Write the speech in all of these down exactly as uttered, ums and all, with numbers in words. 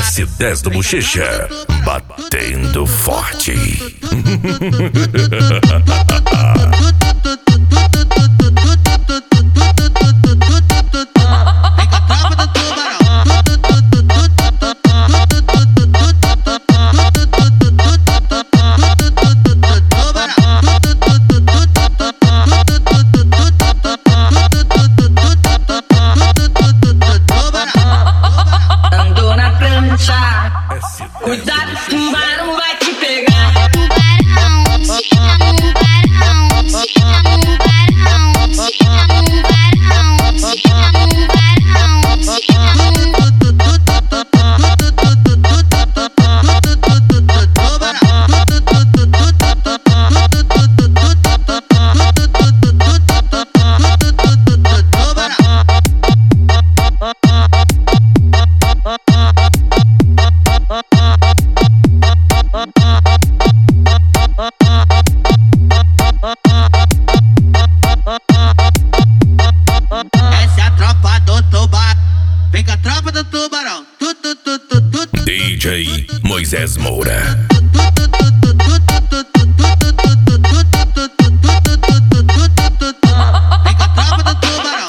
S dez do Bochecha, batendo forte. Cuidado, tubarão vai te pegar. Tubarão, tubarão, tubarão, Essa é a tropa do tubarão. Vem com a tropa do tubarão. Tu, tu, tu, tu, tu, tu. D J Moisés Moura. Vem com a tropa do tubarão.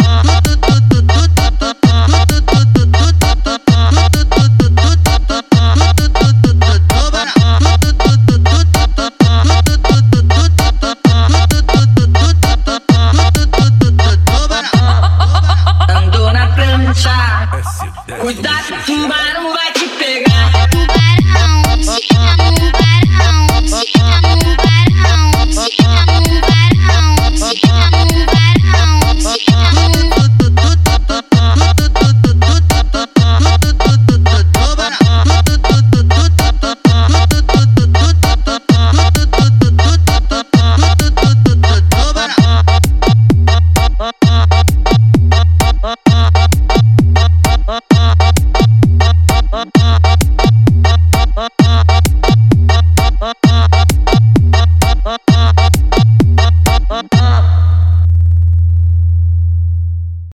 Ando na prancha. Cuidado, tubarão